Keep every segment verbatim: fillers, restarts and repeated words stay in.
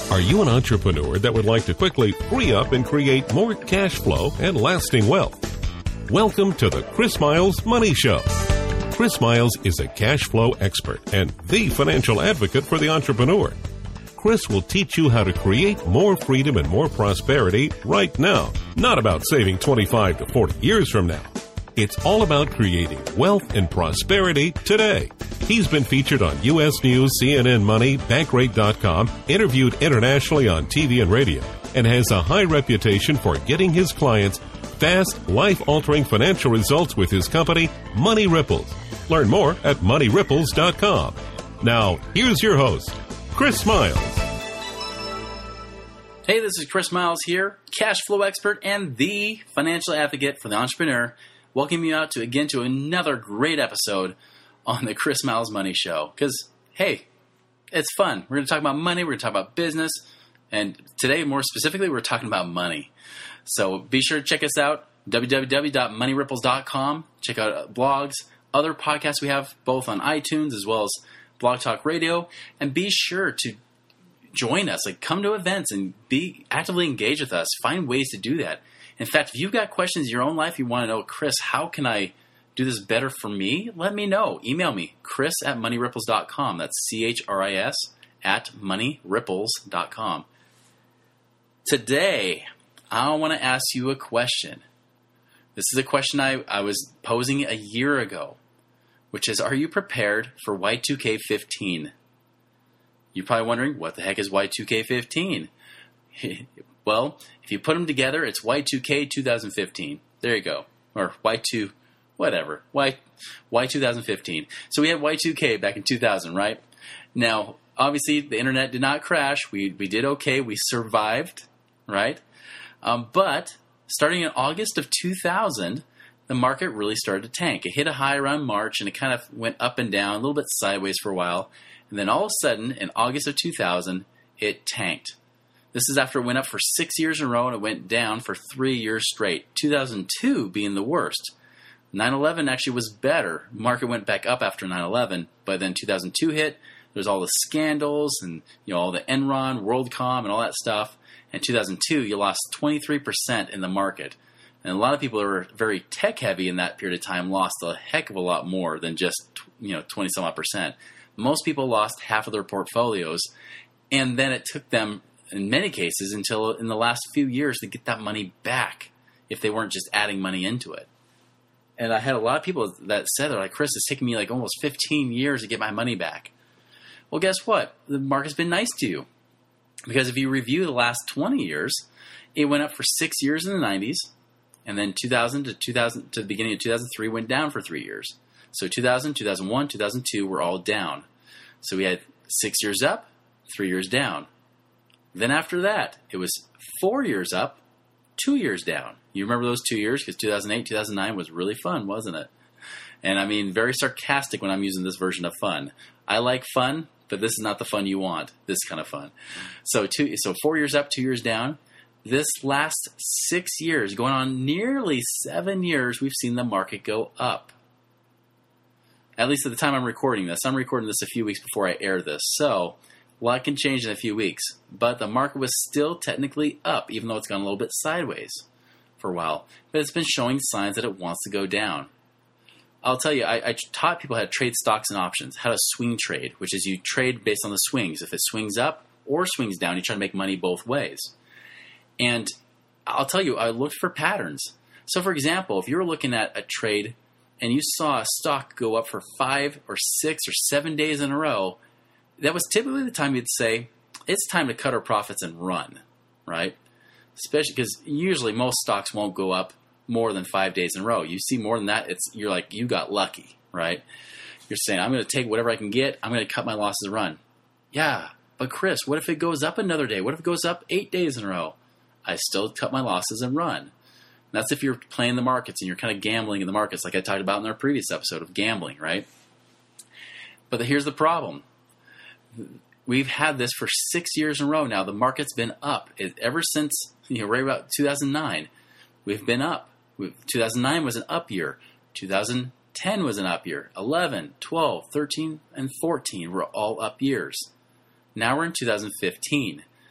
Are you an entrepreneur that would like to quickly free up and create more cash flow and lasting wealth? Welcome to the Chris Miles Money Show. Chris Miles is a cash flow expert and the financial advocate for the entrepreneur. Chris will teach you how to create more freedom and more prosperity right now. Not about saving twenty-five to forty years from now. It's all about creating wealth and prosperity today. He's been featured on U S News, C N N Money, Bankrate dot com, interviewed internationally on T V and radio, and has a high reputation for getting his clients fast, life-altering financial results with his company, Money Ripples. Learn more at money ripples dot com. Now, here's your host, Chris Miles. Hey, this is Chris Miles here, cash flow expert and the financial advocate for the entrepreneur. Welcoming you out to again to another great episode on the Chris Miles Money Show. Because, hey, it's fun. We're going to talk about money. We're going to talk about business. And today, more specifically, we're talking about money. So be sure to check us out, w w w dot money ripples dot com. Check out blogs, other podcasts we have, both on iTunes as well as Blog Talk Radio. And be sure to join us. Like, come to events and be actively engaged with us. Find ways to do that. In fact, if you've got questions in your own life, you want to know, Chris, how can I do this better for me? Let me know. Email me, chris at money ripples dot com. That's C H R I S at money ripples dot com. Today, I want to ask you a question. This is a question I, I was posing a year ago, which is, are you prepared for Y two K fifteen? You're probably wondering, what the heck is Y two K fifteen? Well, if you put them together, it's Y two K twenty fifteen. There you go. Or Y two, whatever. Y, Y twenty fifteen. So we had Y two K back in two thousand, right? Now, obviously, the internet did not crash. We we did okay. We survived, right? Um, but starting in August of two thousand, the market really started to tank. It hit a high around March, and it kind of went up and down, a little bit sideways for a while. And then all of a sudden, in August of two thousand, it tanked. This is after it went up for six years in a row, and it went down for three years straight. two thousand two being the worst. nine eleven actually was better. Market went back up after nine eleven, but then two thousand two hit. There's all the scandals and, you know, all the Enron, WorldCom, and all that stuff. And two thousand two, you lost twenty-three percent in the market. And a lot of people who are very tech-heavy in that period of time lost a heck of a lot more than just, you know, twenty-some-odd percent. Most people lost half of their portfolios, and then it took them, in many cases, until in the last few years to get that money back if they weren't just adding money into it. And I had a lot of people that said, they're like, Chris, it's taken me like almost fifteen years to get my money back. Well, guess what? The market's been nice to you. Because if you review the last twenty years, it went up for six years in the nineties, and then two thousand to two thousand to the beginning of two thousand three went down for three years. So two thousand, two thousand one, two thousand two were all down. So we had six years up, three years down. Then after that, it was four years up, two years down. You remember those two years? Because two thousand eight, two thousand nine was really fun, wasn't it? And I mean, very sarcastic when I'm using this version of fun. I like fun, but this is not the fun you want, this kind of fun. So two, so four years up, two years down. This last six years, going on nearly seven years, we've seen the market go up. At least at the time I'm recording this. I'm recording this a few weeks before I air this. So a lot can change in a few weeks. But the market was still technically up, even though it's gone a little bit sideways for a while. But it's been showing signs that it wants to go down. I'll tell you, I, I taught people how to trade stocks and options, how to swing trade, which is you trade based on the swings. If it swings up or swings down, you try to make money both ways. And I'll tell you, I looked for patterns. So, for example, if you were looking at a trade and you saw a stock go up for five or six or seven days in a row, that was typically the time you'd say, it's time to cut our profits and run, right? Especially because usually most stocks won't go up more than five days in a row. You see more than that, it's you're like, you got lucky, right? You're saying, I'm going to take whatever I can get. I'm going to cut my losses and run. Yeah, but Chris, what if it goes up another day? What if it goes up eight days in a row? I still cut my losses and run. And that's if you're playing the markets and you're kind of gambling in the markets, like I talked about in our previous episode of gambling, right? But here's the problem. We've had this for six years in a row now. The market's been up. It, ever since, you know, right about two thousand nine, we've been up. two thousand nine was an up year. two thousand ten was an up year. eleven, twelve, thirteen, and fourteen were all up years. Now we're in two thousand fifteen.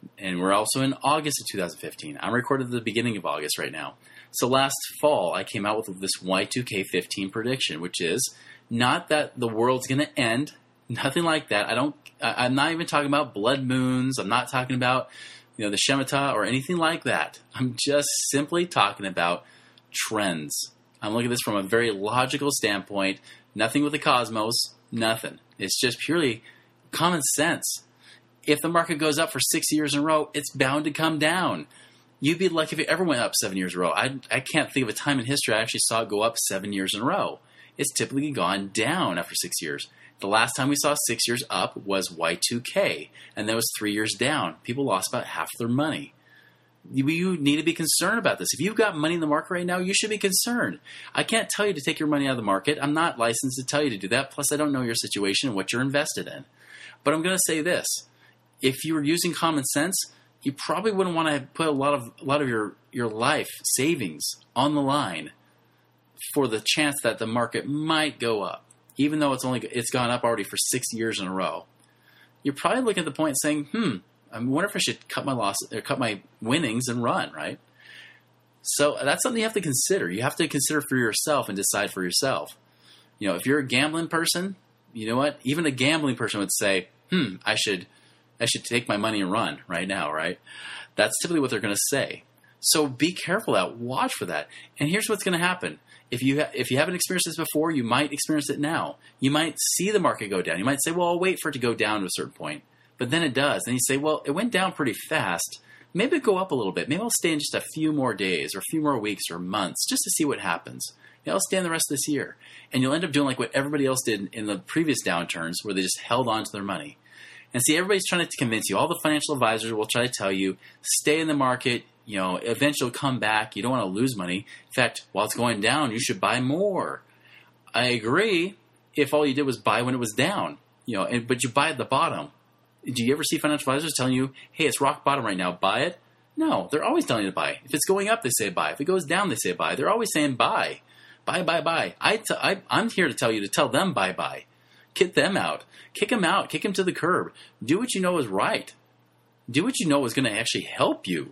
And we're also in August of two thousand fifteen. I'm recording at the beginning of August right now. So last fall, I came out with this Y two K fifteen prediction, which is not that the world's going to end. Nothing like that. I don't, I, I'm not even talking about blood moons. I'm not talking about, you know, the Shemitah or anything like that. I'm just simply talking about trends. I'm looking at this from a very logical standpoint. Nothing with the cosmos. Nothing. It's just purely common sense. If the market goes up for six years in a row, it's bound to come down. You'd be lucky if it ever went up seven years in a row. I, I can't think of a time in history I actually saw it go up seven years in a row. It's typically gone down after six years. The last time we saw six years up was Y two K, and that was three years down. People lost about half their money. You, you need to be concerned about this. If you've got money in the market right now, you should be concerned. I can't tell you to take your money out of the market. I'm not licensed to tell you to do that. Plus, I don't know your situation and what you're invested in. But I'm going to say this. If you were using common sense, you probably wouldn't want to put a lot of a lot of your, your life savings on the line for the chance that the market might go up, even though it's only it's gone up already for six years in a row. You're probably looking at the point saying, "Hmm, I wonder if I should cut my loss or cut my winnings and run." Right. So that's something you have to consider. You have to consider for yourself and decide for yourself. You know, if you're a gambling person, you know what? Even a gambling person would say, "Hmm, I should." I should take my money and run right now, right? That's typically what they're going to say. So be careful out. Watch for that. And here's what's going to happen. If you ha- if you haven't experienced this before, you might experience it now. You might see the market go down. You might say, well, I'll wait for it to go down to a certain point. But then it does. Then you say, well, it went down pretty fast. Maybe it'll go up a little bit. Maybe I'll stay in just a few more days or a few more weeks or months just to see what happens. You know, I'll stay in the rest of this year. And you'll end up doing like what everybody else did in the previous downturns where they just held on to their money. And see, everybody's trying to convince you. All the financial advisors will try to tell you, stay in the market. You know, eventually it'll come back. You don't want to lose money. In fact, while it's going down, you should buy more. I agree if all you did was buy when it was down. You know, and, but you buy at the bottom. Do you ever see financial advisors telling you, hey, it's rock bottom right now, buy it? No, they're always telling you to buy. If it's going up, they say buy. If it goes down, they say buy. They're always saying buy. Buy, buy, buy. I t- I, I'm here to tell you to tell them buy, buy. Get them out. Kick them out. Kick them to the curb. Do what you know is right. Do what you know is going to actually help you.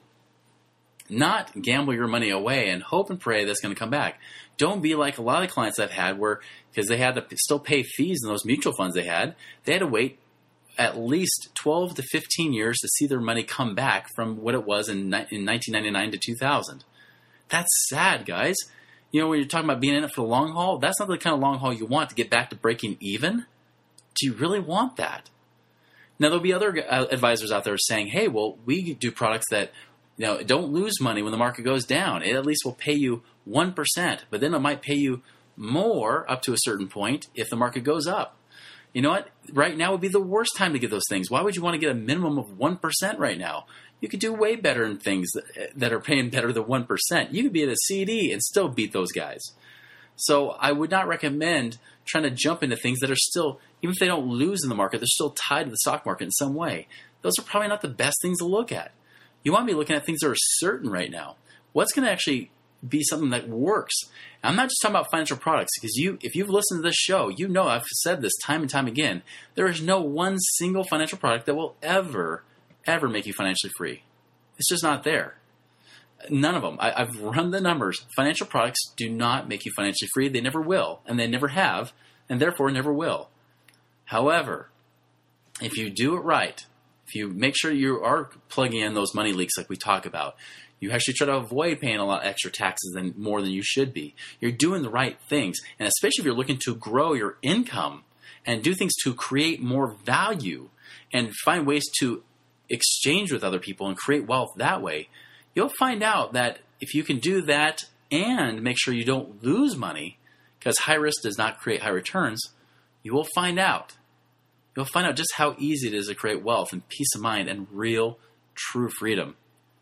Not gamble your money away and hope and pray that's going to come back. Don't be like a lot of clients I've had where, because they had to still pay fees in those mutual funds they had, they had to wait at least twelve to fifteen years to see their money come back from what it was in, in nineteen ninety-nine to two thousand. That's sad, guys. You know, when you're talking about being in it for the long haul, that's not the kind of long haul you want to get back to breaking even. Do you really want that? Now, there'll be other advisors out there saying, hey, well, we do products that, you know, don't lose money when the market goes down. It at least will pay you one percent, but then it might pay you more up to a certain point if the market goes up. You know what? Right now would be the worst time to get those things. Why would you want to get a minimum of one percent right now? You could do way better in things that, that are paying better than one percent. You could be at a C D and still beat those guys. So I would not recommend trying to jump into things that are still, even if they don't lose in the market, they're still tied to the stock market in some way. Those are probably not the best things to look at. You want to be looking at things that are certain right now. What's going to actually be something that works? And I'm not just talking about financial products, because you, if you've listened to this show, you know I've said this time and time again. There is no one single financial product that will ever, ever make you financially free. It's just not there. None of them. I, I've run the numbers. Financial products do not make you financially free. They never will, and they never have, and therefore never will. However, if you do it right, if you make sure you are plugging in those money leaks like we talk about, you actually try to avoid paying a lot of extra taxes than more than you should be. You're doing the right things, and especially if you're looking to grow your income and do things to create more value and find ways to exchange with other people and create wealth that way, you'll find out that if you can do that and make sure you don't lose money, because high risk does not create high returns, you will find out. You'll find out just how easy it is to create wealth and peace of mind and real, true freedom.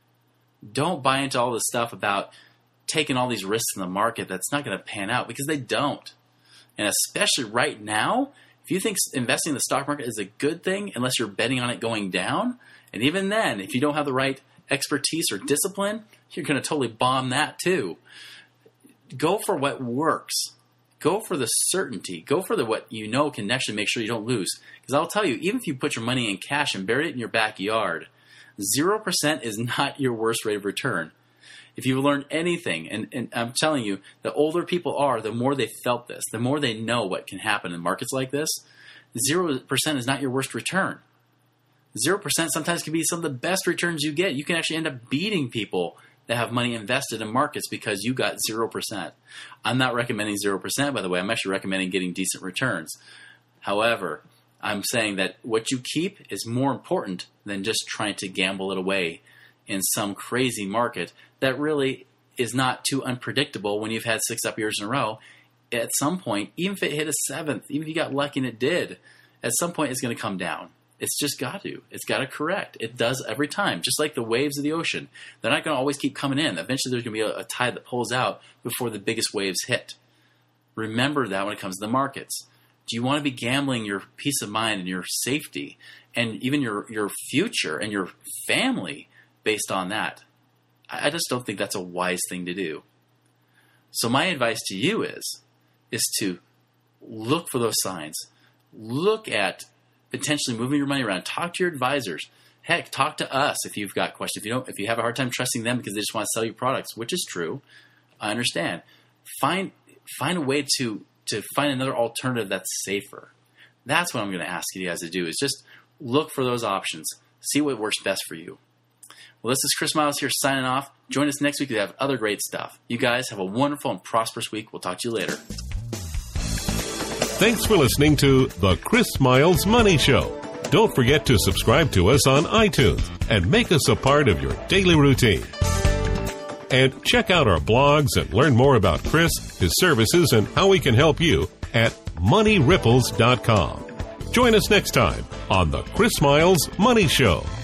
Don't buy into all this stuff about taking all these risks in the market that's not going to pan out, because they don't. And especially right now, if you think investing in the stock market is a good thing, unless you're betting on it going down, and even then, if you don't have the right expertise or discipline, you're going to totally bomb that too. Go for what works. Go for the certainty. Go for the what you know can actually make sure you don't lose. Because I'll tell you, even if you put your money in cash and bury it in your backyard, zero percent is not your worst rate of return. If you've learned anything, and, and I'm telling you, the older people are, the more they felt this, the more they know what can happen in markets like this, zero percent is not your worst return. zero percent sometimes can be some of the best returns you get. You can actually end up beating people that have money invested in markets because you got zero percent. I'm not recommending zero percent, by the way. I'm actually recommending getting decent returns. However, I'm saying that what you keep is more important than just trying to gamble it away in some crazy market that really is not too unpredictable when you've had six up years in a row. At some point, even if it hit a seventh, even if you got lucky and it did, at some point it's going to come down. It's just got to. It's got to correct. It does every time, just like the waves of the ocean. They're not going to always keep coming in. Eventually there's going to be a, a tide that pulls out before the biggest waves hit. Remember that when it comes to the markets. Do you want to be gambling your peace of mind and your safety and even your, your future and your family based on that? I, I just don't think that's a wise thing to do. So my advice to you is, is to look for those signs. Look at potentially moving your money around. Talk to your advisors. Heck, talk to us if you've got questions. If you don't, if you have a hard time trusting them because they just want to sell you products, which is true, I understand. Find find a way to to find another alternative that's safer. That's what I'm going to ask you guys to do, is just look for those options. See what works best for you. Well, this is Chris Miles here signing off. Join us next week. We have other great stuff. You guys have a wonderful and prosperous week. We'll talk to you later. Thanks for listening to The Chris Miles Money Show. Don't forget to subscribe to us on iTunes and make us a part of your daily routine. And check out our blogs and learn more about Chris, his services, and how we can help you at money ripples dot com. Join us next time on The Chris Miles Money Show.